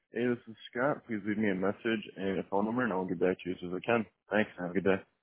Hey, this is Scott. Please leave me a message and a phone number, and I'll get back to you as soon as I can. Thanks. Have a good day.